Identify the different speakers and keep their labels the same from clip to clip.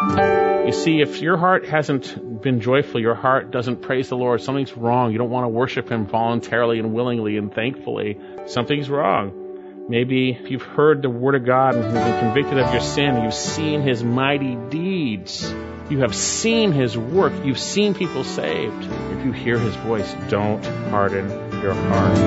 Speaker 1: You see, if your heart hasn't been joyful, your heart doesn't praise the Lord, something's wrong. You don't want to worship Him voluntarily and willingly and thankfully. Something's wrong. Maybe you've heard the Word of God and you've been convicted of your sin. You've seen His mighty deeds. You have seen His work. You've seen people saved. If you hear His voice, don't harden your heart.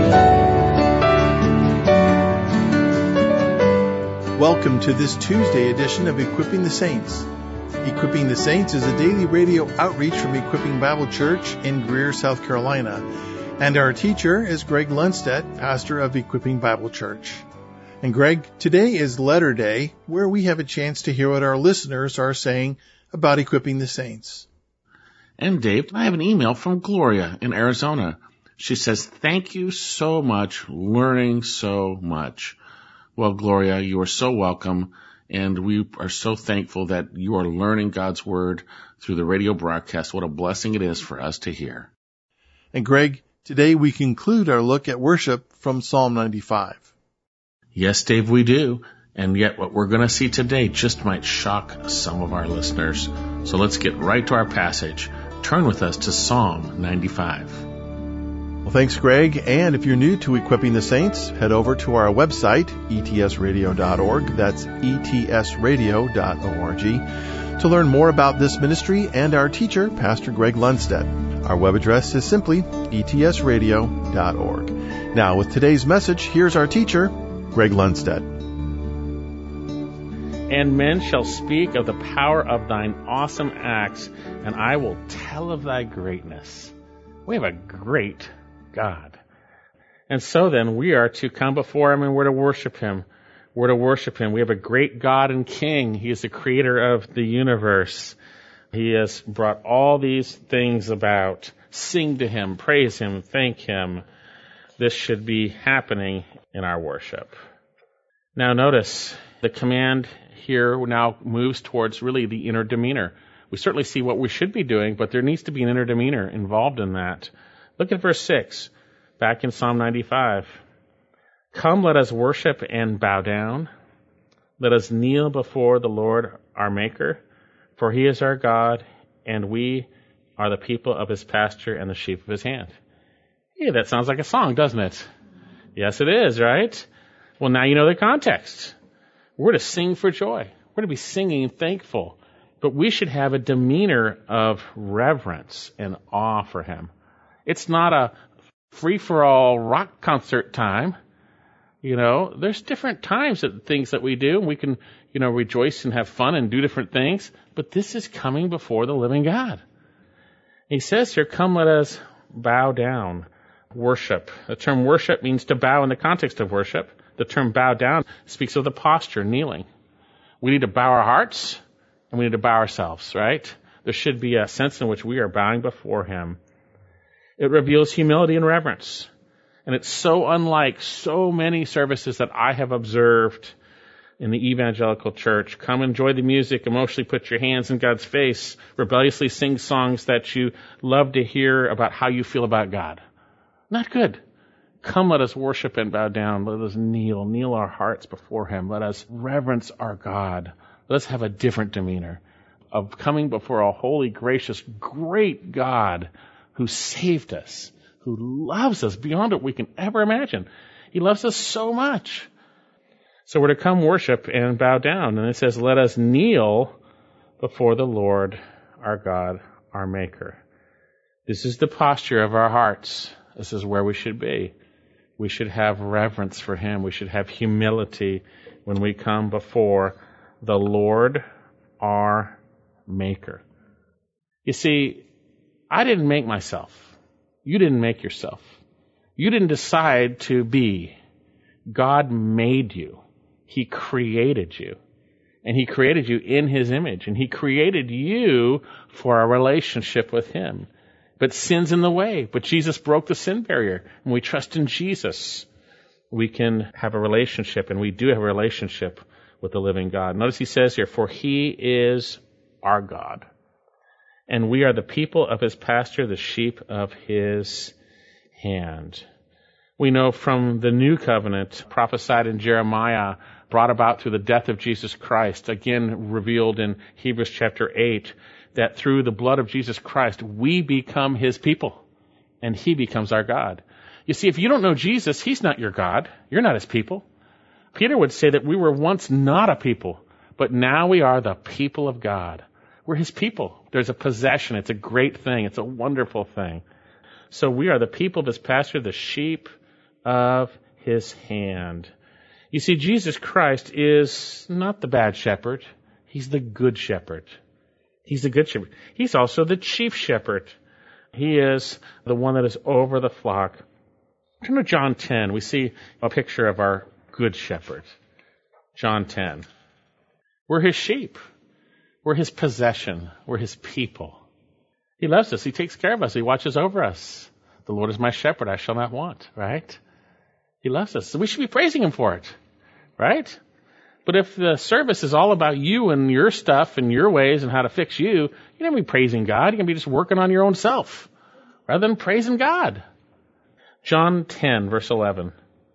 Speaker 2: Welcome to this Tuesday edition of Equipping the Saints. Equipping the Saints is a daily radio outreach from Equipping Bible Church in Greer, South Carolina. And our teacher is Greg Lundstedt, pastor of Equipping Bible Church. And Greg, today is Letter Day, where we have a chance to hear what our listeners are saying about Equipping the Saints.
Speaker 3: And Dave, I have an email from Gloria in Arizona. She says, "Thank you so much, learning so much." Well, Gloria, you are so welcome. And we are so thankful that you are learning God's Word through the radio broadcast. What a blessing it is for us to hear.
Speaker 2: And Greg, today we conclude our look at worship from Psalm 95.
Speaker 3: Yes, Dave, we do. And yet what we're going to see today just might shock some of our listeners. So let's get right to our passage. Turn with us to Psalm 95.
Speaker 2: Well, thanks, Greg. And if you're new to Equipping the Saints, head over to our website, etsradio.org. That's etsradio.org, to learn more about this ministry and our teacher, Pastor Greg Lundstedt. Our web address is simply etsradio.org. Now, with today's message, here's our teacher, Greg Lundstedt.
Speaker 1: And men shall speak of the power of thine awesome acts, and I will tell of thy greatness. We have a great God. And so then we are to come before Him and we're to worship Him. We're to worship Him. We have a great God and King. He is the creator of the universe. He has brought all these things about. Sing to Him, praise Him, thank Him. This should be happening in our worship. Now notice the command here now moves towards really the inner demeanor. We certainly see what we should be doing, but there needs to be an inner demeanor involved in that. Look at verse 6, back in Psalm 95. Come, let us worship and bow down. Let us kneel before the Lord our Maker, for He is our God, and we are the people of His pasture and the sheep of His hand. Hey, that sounds like a song, doesn't it? Yes, it is, right? Well, now you know the context. We're to sing for joy. We're to be singing thankful. But we should have a demeanor of reverence and awe for Him. It's not a free-for-all rock concert time. You know, there's different times at things that we do. We can, rejoice and have fun and do different things. But this is coming before the living God. He says here, come, let us bow down. Worship. The term worship means to bow in the context of worship. The term bow down speaks of the posture, kneeling. We need to bow our hearts and we need to bow ourselves, right? There should be a sense in which we are bowing before Him. It reveals humility and reverence. And it's so unlike so many services that I have observed in the evangelical church. Come enjoy the music, emotionally put your hands in God's face, rebelliously sing songs that you love to hear about how you feel about God. Not good. Come, let us worship and bow down. Let us kneel our hearts before Him. Let us reverence our God. Let us have a different demeanor of coming before a holy, gracious, great God who saved us, who loves us beyond what we can ever imagine. He loves us so much. So we're to come worship and bow down. And it says, let us kneel before the Lord, our God, our Maker. This is the posture of our hearts. This is where we should be. We should have reverence for Him. We should have humility when we come before the Lord, our Maker. You see, I didn't make myself. You didn't make yourself. You didn't decide to be. God made you. He created you. And He created you in His image. And He created you for a relationship with Him. But sin's in the way. But Jesus broke the sin barrier. And we trust in Jesus. We can have a relationship, and we do have a relationship with the living God. Notice He says here, for He is our God. And we are the people of His pasture, the sheep of His hand. We know from the new covenant prophesied in Jeremiah brought about through the death of Jesus Christ, again revealed in Hebrews chapter 8, that through the blood of Jesus Christ, we become his people, and he becomes our God. You see, if you don't know Jesus, he's not your God. You're not his people. Peter would say that we were once not a people, but now we are the people of God. We're his people. There's a possession. It's a great thing. It's a wonderful thing. So we are the people of his pasture, the sheep of his hand. You see, Jesus Christ is not the bad shepherd. He's the good shepherd. He's the good shepherd. He's also the chief shepherd. He is the one that is over the flock. Turn to John 10. We see a picture of our good shepherd. John 10. We're his sheep. We're his possession. We're his people. He loves us. He takes care of us. He watches over us. The Lord is my shepherd. I shall not want, right? He loves us. So we should be praising him for it, right? But if the service is all about you and your stuff and your ways and how to fix you, you're going to be praising God. You're going to be just working on your own self rather than praising God. John 10, verse 11.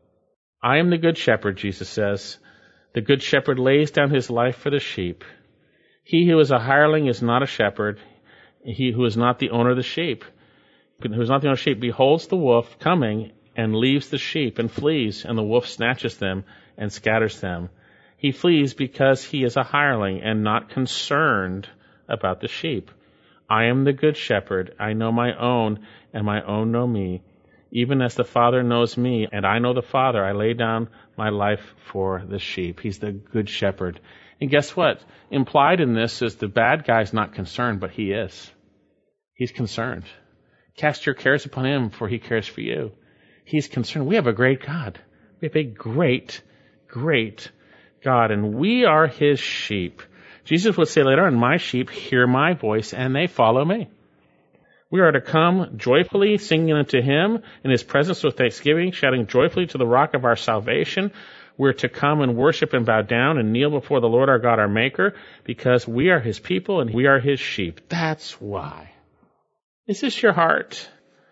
Speaker 1: I am the good shepherd, Jesus says. The good shepherd lays down his life for the sheep. He who is a hireling is not a shepherd. He who is not the owner of the sheep, who is not the owner of the sheep, beholds the wolf coming and leaves the sheep and flees, and the wolf snatches them and scatters them. He flees because he is a hireling and not concerned about the sheep. I am the good shepherd. I know my own, and my own know me. Even as the Father knows me, and I know the Father, I lay down my life for the sheep. He's the good shepherd. And guess what? Implied in this is the bad guy's not concerned, but he is. He's concerned. Cast your cares upon him, for he cares for you. He's concerned. We have a great God. We have a great, great God, and we are his sheep. Jesus would say later on, my sheep hear my voice, and they follow me. We are to come joyfully, singing unto him in his presence with thanksgiving, shouting joyfully to the rock of our salvation. We're to come and worship and bow down and kneel before the Lord our God, our Maker, because we are his people and we are his sheep. That's why. Is this your heart?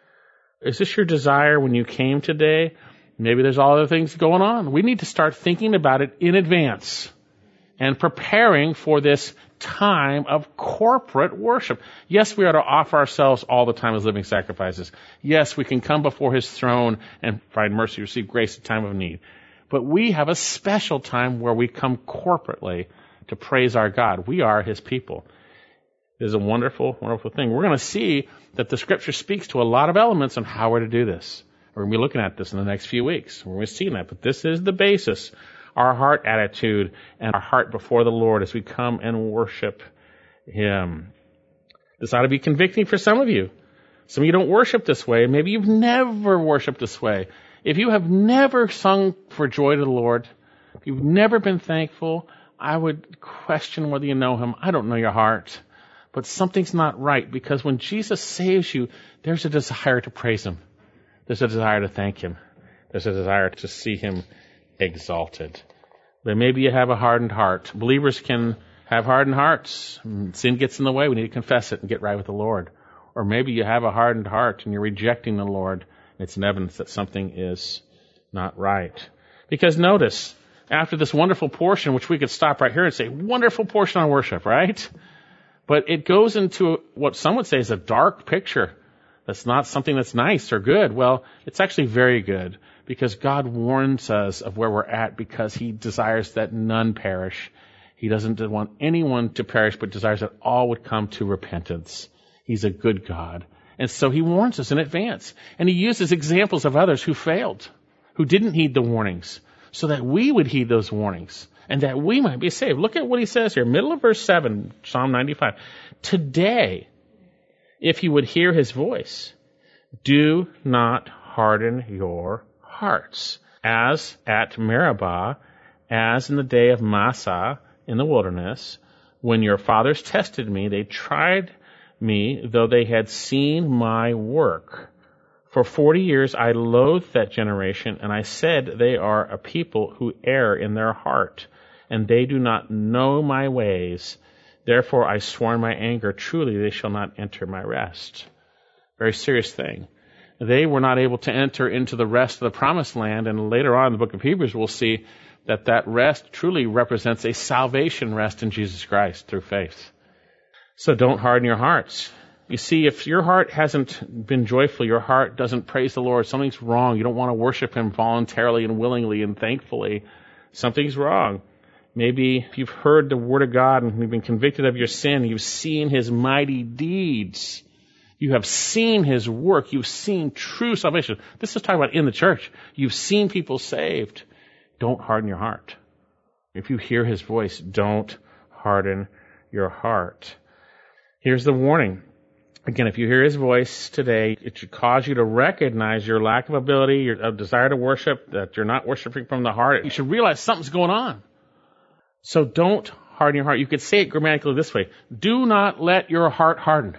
Speaker 1: Is this your desire when you came today? Maybe there's all other things going on. We need to start thinking about it in advance and preparing for this time of corporate worship. Yes, we are to offer ourselves all the time as living sacrifices. Yes, we can come before his throne and find mercy, receive grace at time of need. But we have a special time where we come corporately to praise our God. We are his people. It is a wonderful, wonderful thing. We're going to see that the Scripture speaks to a lot of elements on how we're to do this. We're going to be looking at this in the next few weeks. We're going to see that. But this is the basis, our heart attitude and our heart before the Lord as we come and worship him. This ought to be convicting for some of you. Some of you don't worship this way. Maybe you've never worshiped this way. If you have never sung for joy to the Lord, if you've never been thankful, I would question whether you know him. I don't know your heart. But something's not right, because when Jesus saves you, there's a desire to praise him. There's a desire to thank him. There's a desire to see him exalted. But maybe you have a hardened heart. Believers can have hardened hearts. Sin gets in the way. We need to confess it and get right with the Lord. Or maybe you have a hardened heart and you're rejecting the Lord. It's an evidence that something is not right. Because notice, after this wonderful portion, which we could stop right here and say, wonderful portion on worship, right? But it goes into what some would say is a dark picture. That's not something that's nice or good. Well, it's actually very good, because God warns us of where we're at, because he desires that none perish. He doesn't want anyone to perish, but desires that all would come to repentance. He's a good God. And so he warns us in advance. And he uses examples of others who failed, who didn't heed the warnings, so that we would heed those warnings and that we might be saved. Look at what he says here, middle of verse 7, Psalm 95. Today, if you would hear his voice, do not harden your hearts, as at Meribah, as in the day of Massah in the wilderness, when your fathers tested me, they tried me, though they had seen my work. For 40 years I loathed that generation, and I said, they are a people who err in their heart, and they do not know my ways. Therefore I swore in my anger, truly they shall not enter my rest. Very serious thing. They were not able to enter into the rest of the promised land, and later on in the book of Hebrews we'll see that rest truly represents a salvation rest in Jesus Christ through faith. So don't harden your hearts. You see, if your heart hasn't been joyful, your heart doesn't praise the Lord, something's wrong. You don't want to worship Him voluntarily and willingly and thankfully. Something's wrong. Maybe you've heard the Word of God and you've been convicted of your sin. You've seen His mighty deeds. You have seen His work. You've seen true salvation. This is talking about in the church. You've seen people saved. Don't harden your heart. If you hear His voice, don't harden your heart. Here's the warning. Again, if you hear His voice today, it should cause you to recognize your lack of ability, your desire to worship, that you're not worshiping from the heart. You should realize something's going on. So don't harden your heart. You could say it grammatically this way. Do not let your heart harden.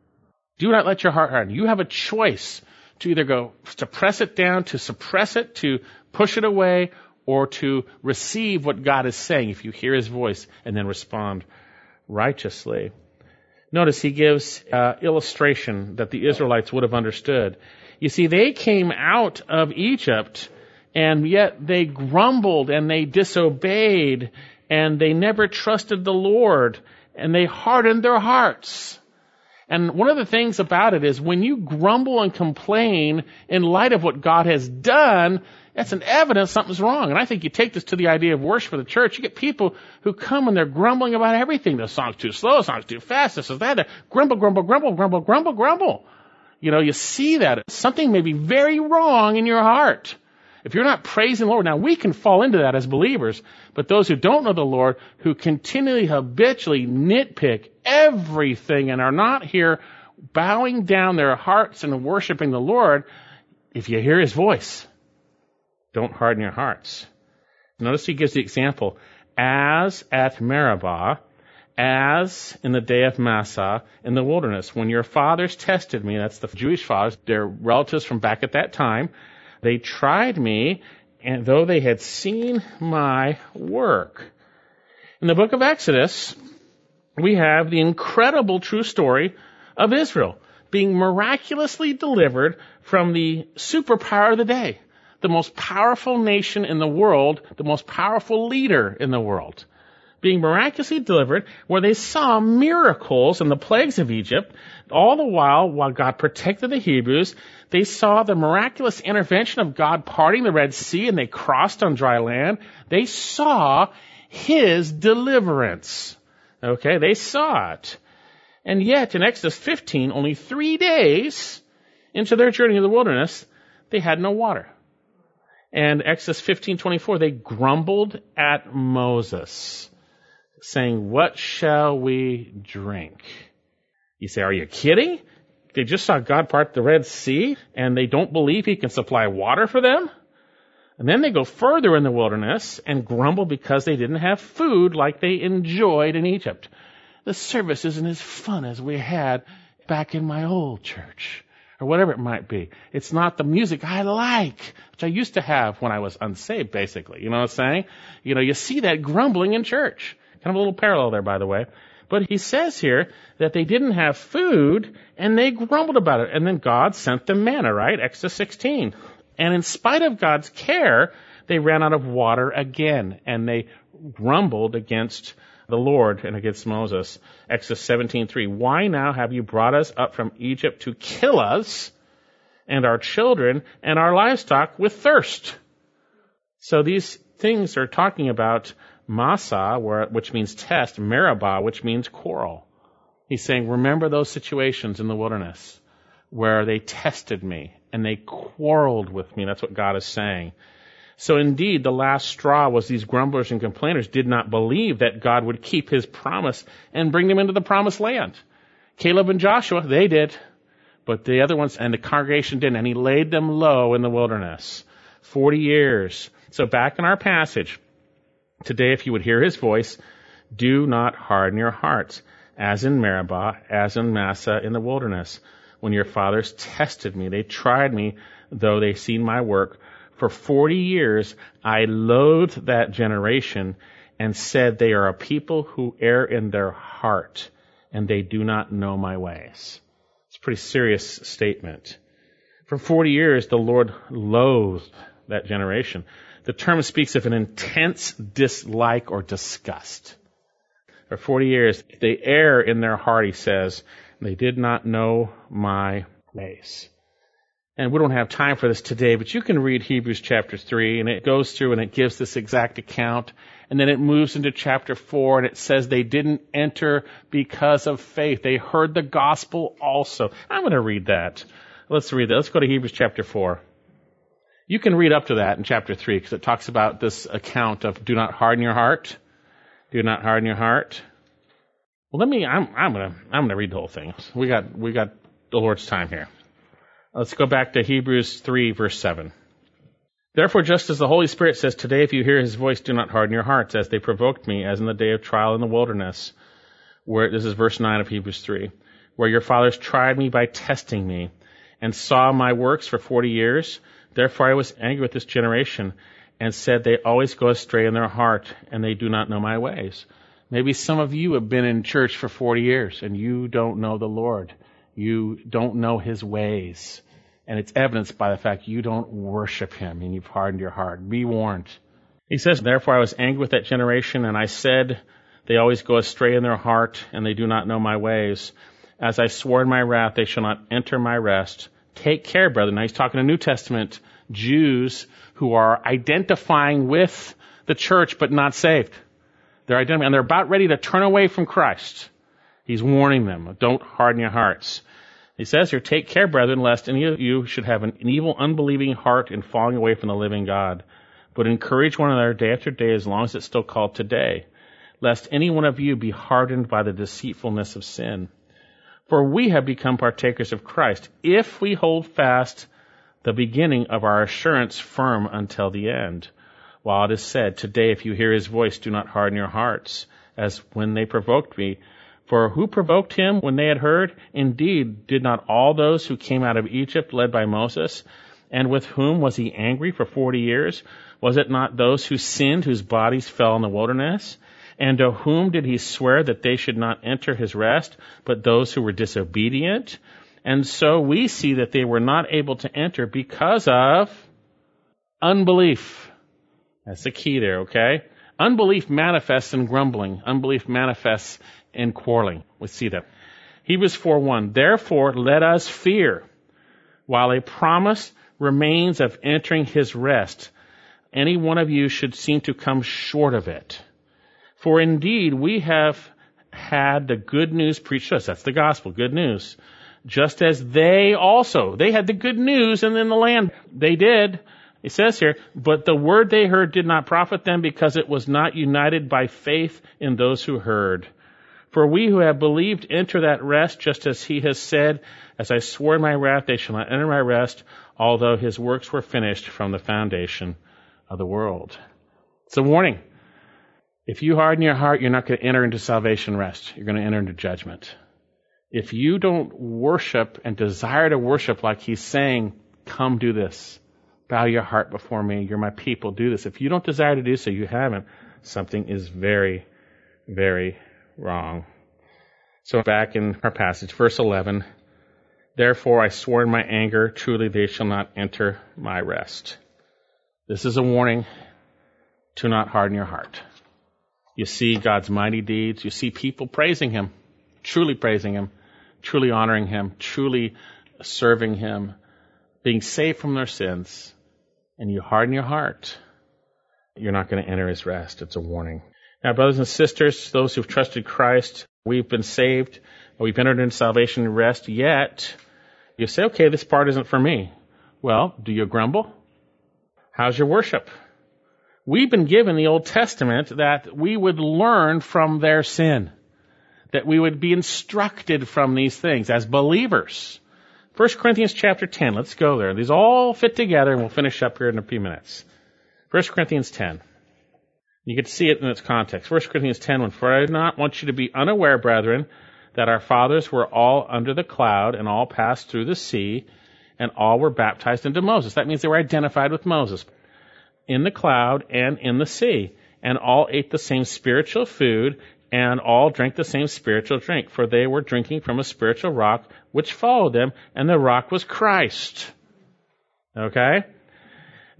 Speaker 1: Do not let your heart harden. You have a choice to either to press it down, to suppress it, to push it away, or to receive what God is saying if you hear His voice and then respond righteously. Notice He gives illustration that the Israelites would have understood. You see, they came out of Egypt, and yet they grumbled and they disobeyed, and they never trusted the Lord, and they hardened their hearts. And one of the things about it is when you grumble and complain in light of what God has done, that's an evidence something's wrong. And I think you take this to the idea of worship for the church. You get people who come and they're grumbling about everything. The song's too slow, the song's too fast, this is that. They're grumble, grumble, grumble, grumble, grumble, grumble. You know, you see that. Something may be very wrong in your heart. If you're not praising the Lord, now we can fall into that as believers, but those who don't know the Lord, who continually, habitually nitpick everything and are not here bowing down their hearts and worshiping the Lord, if you hear His voice, don't harden your hearts. Notice He gives the example, as at Meribah, as in the day of Massah in the wilderness, when your fathers tested me, that's the Jewish fathers, their relatives from back at that time, they tried me, and though they had seen my work. In the book of Exodus, we have the incredible true story of Israel being miraculously delivered from the superpower of the day, the most powerful nation in the world, the most powerful leader in the world, being miraculously delivered, where they saw miracles and the plagues of Egypt. All the while God protected the Hebrews, they saw the miraculous intervention of God parting the Red Sea, and they crossed on dry land. They saw His deliverance. Okay, they saw it. And yet, in Exodus 15, only 3 days into their journey in the wilderness, they had no water. And Exodus 15:24, they grumbled at Moses, saying, "What shall we drink?" You say, are you kidding? They just saw God part the Red Sea, and they don't believe He can supply water for them? And then they go further in the wilderness and grumble because they didn't have food like they enjoyed in Egypt. The service isn't as fun as we had back in my old church, or whatever it might be. It's not the music I like, which I used to have when I was unsaved, basically. You know what I'm saying? You know, you see that grumbling in church. Kind of a little parallel there, by the way. But He says here that they didn't have food, and they grumbled about it. And then God sent them manna, right? Exodus 16. And in spite of God's care, they ran out of water again, and they grumbled against the Lord and against Moses. Exodus 17:3. Why now have you brought us up from Egypt to kill us and our children and our livestock with thirst? So these things are talking about Massah, which means test, Meribah, which means quarrel. He's saying, remember those situations in the wilderness where they tested me and they quarreled with me. That's what God is saying. So indeed, the last straw was these grumblers and complainers did not believe that God would keep His promise and bring them into the promised land. Caleb and Joshua, they did, but the other ones and the congregation didn't, and He laid them low in the wilderness. 40 years. So back in our passage, today, if you would hear His voice, do not harden your hearts, as in Meribah, as in Massah in the wilderness. When your fathers tested me, they tried me, though they seen my work. For 40 years, I loathed that generation and said, they are a people who err in their heart, and they do not know my ways. It's a pretty serious statement. For 40 years, the Lord loathed that generation. The term speaks of an intense dislike or disgust. For 40 years, they err in their heart, he says. They did not know my ways. And we don't have time for this today, but you can read Hebrews chapter 3, and it goes through and it gives this exact account. And then it moves into chapter 4, and it says they didn't enter because of faith. They heard the gospel also. I'm going to read that. Let's read that. Let's go to Hebrews chapter 4. You can read up to that in chapter 3, because it talks about this account of do not harden your heart. Do not harden your heart. Well, I'm going to read the whole thing. We got the Lord's time here. Let's go back to Hebrews 3, verse 7. Therefore, just as the Holy Spirit says, today if you hear his voice, do not harden your hearts, as they provoked me, as in the day of trial in the wilderness. This is verse 9 of Hebrews 3. Where your fathers tried me by testing me, and saw my works for 40 years. Therefore I was angry with this generation, and said, they always go astray in their heart, and they do not know my ways. Maybe some of you have been in church for 40 years, and you don't know the Lord. You don't know his ways. And it's evidenced by the fact you don't worship him and you've hardened your heart. Be warned. He says, therefore I was angry with that generation, and I said, they always go astray in their heart, and they do not know my ways. As I swore in my wrath, they shall not enter my rest. Take care, brethren. Now he's talking to New Testament Jews who are identifying with the church but not saved. They're identifying, and they're about ready to turn away from Christ. He's warning them, don't harden your hearts. He says here, take care, brethren, lest any of you should have an evil, unbelieving heart in falling away from the living God. But encourage one another day after day, as long as it's still called today, lest any one of you be hardened by the deceitfulness of sin. For we have become partakers of Christ, if we hold fast the beginning of our assurance firm until the end. While it is said, today if you hear his voice, do not harden your hearts, as when they provoked me. For who provoked him when they had heard? Indeed, did not all those who came out of Egypt led by Moses? And with whom was he angry for 40 years? Was it not those who sinned, whose bodies fell in the wilderness? And to whom did he swear that they should not enter his rest, but those who were disobedient? And so we see that they were not able to enter because of unbelief. That's the key there, okay? Unbelief manifests in grumbling. Unbelief manifests in quarreling. We see that. Hebrews 4:1. Therefore, let us fear, while a promise remains of entering his rest. Any one of you should seem to come short of it. For indeed, we have had the good news preached to us. That's the gospel, good news. Just as they had the good news, and in the land they did. It says here, but the word they heard did not profit them, because it was not united by faith in those who heard. For we who have believed enter that rest, just as he has said, as I swore in my wrath, they shall not enter my rest, although his works were finished from the foundation of the world. It's a warning. If you harden your heart, you're not going to enter into salvation rest. You're going to enter into judgment. If you don't worship and desire to worship like he's saying, come do this. Bow your heart before me. You're my people. Do this. If you don't desire to do so, you haven't. Something is very, very wrong. So back in our passage, verse 11. Therefore I swore in my anger, truly they shall not enter my rest. This is a warning to not harden your heart. You see God's mighty deeds. You see people praising him, truly honoring him, truly serving him, being saved from their sins. And you harden your heart, you're not going to enter his rest. It's a warning. Now, brothers and sisters, those who've trusted Christ, we've been saved, we've entered into salvation and rest, yet you say, okay, this part isn't for me. Well, do you grumble? How's your worship? We've been given the Old Testament that we would learn from their sin, that we would be instructed from these things as believers. 1 Corinthians chapter 10, let's go there. These all fit together, and we'll finish up here in a few minutes. 1 Corinthians 10. You can see it in its context. 1 Corinthians 10, for I do not want you to be unaware, brethren, that our fathers were all under the cloud, and all passed through the sea, and all were baptized into Moses. That means they were identified with Moses. In the cloud and in the sea. And all ate the same spiritual food, and all drank the same spiritual drink, for they were drinking from a spiritual rock which followed them, and the rock was Christ. Okay?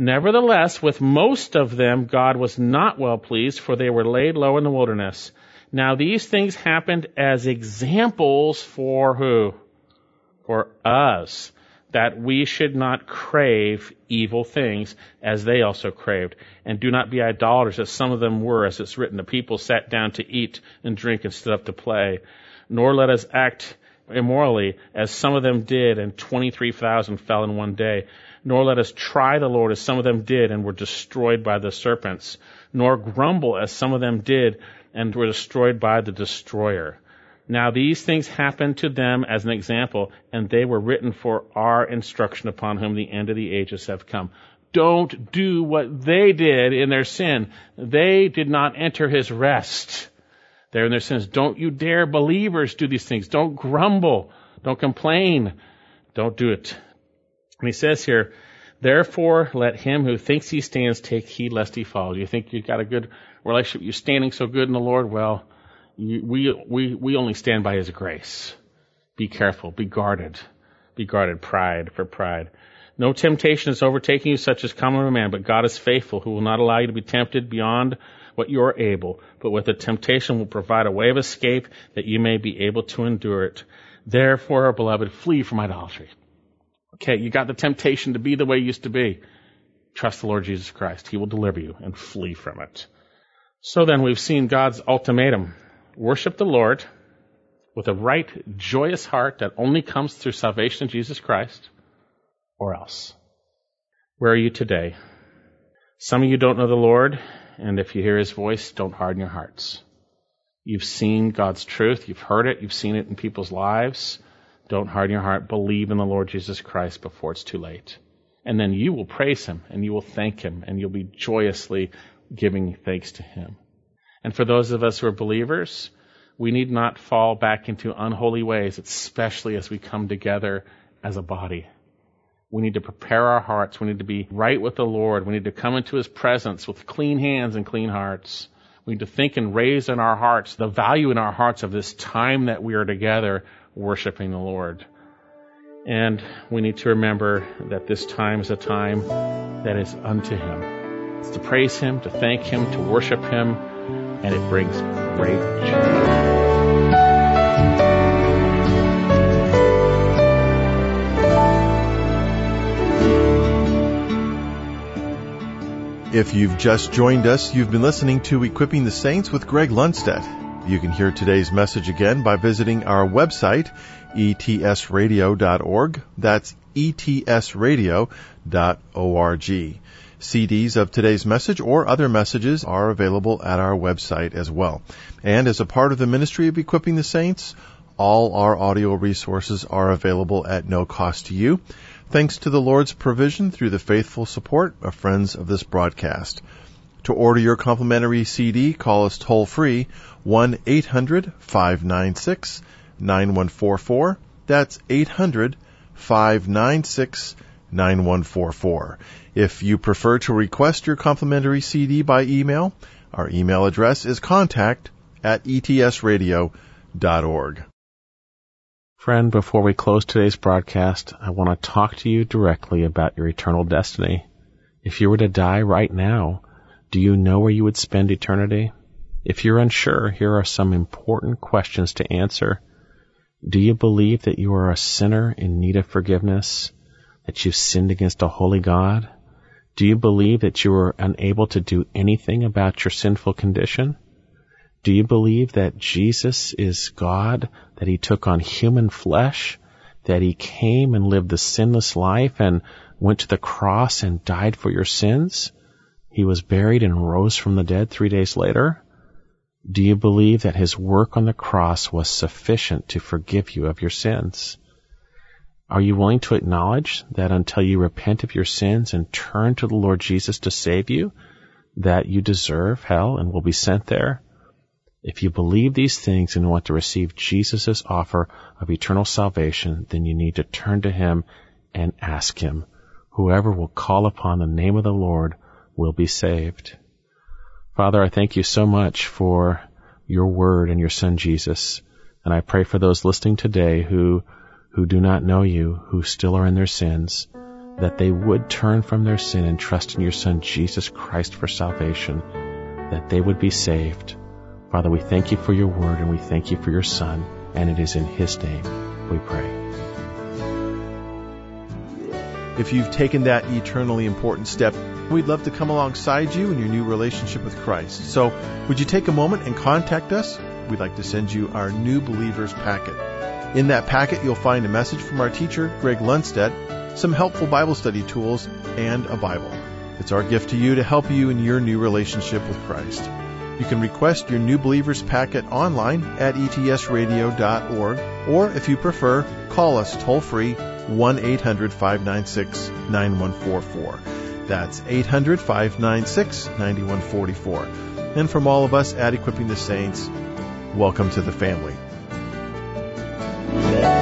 Speaker 1: Nevertheless, with most of them God was not well pleased, for they were laid low in the wilderness. Now these things happened as examples for who? For us, that we should not crave evil things as they also craved. And do not be idolaters as some of them were, as it's written, the people sat down to eat and drink and stood up to play. Nor let us act immorally as some of them did, and 23,000 fell in one day. Nor let us try the Lord as some of them did and were destroyed by the serpents. Nor grumble as some of them did and were destroyed by the destroyer. Now these things happened to them as an example, and they were written for our instruction, upon whom the end of the ages have come. Don't do what they did in their sin. They did not enter his rest. They're in their sins. Don't you dare, believers, do these things. Don't grumble. Don't complain. Don't do it. And he says here, therefore let him who thinks he stands take heed lest he fall. You think you've got a good relationship, you're standing so good in the Lord? Well, we only stand by his grace. Be careful. Be guarded. Be guarded. Pride for pride. No temptation is overtaking you such as common to man, but God is faithful, who will not allow you to be tempted beyond what you are able, but with the temptation will provide a way of escape that you may be able to endure it. Therefore, beloved, flee from idolatry. Okay, you got the temptation to be the way you used to be. Trust the Lord Jesus Christ. He will deliver you, and flee from it. So then we've seen God's ultimatum. Worship the Lord with a right, joyous heart that only comes through salvation in Jesus Christ, or else. Where are you today? Some of you don't know the Lord, and if you hear his voice, don't harden your hearts. You've seen God's truth. You've heard it. You've seen it in people's lives. Don't harden your heart. Believe in the Lord Jesus Christ before it's too late. And then you will praise him, and you will thank him, and you'll be joyously giving thanks to him. And for those of us who are believers, we need not fall back into unholy ways, especially as we come together as a body. We need to prepare our hearts. We need to be right with the Lord. We need to come into his presence with clean hands and clean hearts. We need to think and raise in our hearts the value in our hearts of this time that we are together worshiping the Lord. And we need to remember that this time is a time that is unto him. It's to praise him, to thank him, to worship him, and it brings great joy.
Speaker 2: If you've just joined us, you've been listening to Equipping the Saints with Greg Lundstedt. You can hear today's message again by visiting our website, etsradio.org. That's etsradio.org. CDs of today's message or other messages are available at our website as well. And as a part of the ministry of Equipping the Saints, all our audio resources are available at no cost to you, thanks to the Lord's provision through the faithful support of friends of this broadcast. To order your complimentary CD, call us toll-free, 1-800-596-9144. That's 800-596-9144. If you prefer to request your complimentary CD by email, our email address is contact@etsradio.org.
Speaker 1: Friend, before we close today's broadcast, I want to talk to you directly about your eternal destiny. If you were to die right now, do you know where you would spend eternity? If you're unsure, here are some important questions to answer. Do you believe that you are a sinner in need of forgiveness, that you've sinned against a holy God? Do you believe that you are unable to do anything about your sinful condition? Do you believe that Jesus is God, that he took on human flesh, that he came and lived the sinless life and went to the cross and died for your sins? He was buried and rose from the dead 3 days later? Do you believe that his work on the cross was sufficient to forgive you of your sins? Are you willing to acknowledge that until you repent of your sins and turn to the Lord Jesus to save you, that you deserve hell and will be sent there? If you believe these things and want to receive Jesus' offer of eternal salvation, then you need to turn to him and ask him. Whoever will call upon the name of the Lord will be saved. Father, I thank you so much for your word and your son Jesus. And I pray for those listening today who do not know you, who still are in their sins, that they would turn from their sin and trust in your Son, Jesus Christ, for salvation, that they would be saved. Father, we thank you for your word, and we thank you for your Son, and it is in his name we pray.
Speaker 2: If you've taken that eternally important step, we'd love to come alongside you in your new relationship with Christ. So would you take a moment and contact us? We'd like to send you our New Believers packet. In that packet, you'll find a message from our teacher, Greg Lundstedt, some helpful Bible study tools, and a Bible. It's our gift to you to help you in your new relationship with Christ. You can request your New Believers packet online at etsradio.org, or if you prefer, call us toll-free 1-800-596-9144. That's 800-596-9144. And from all of us at Equipping the Saints, welcome to the family.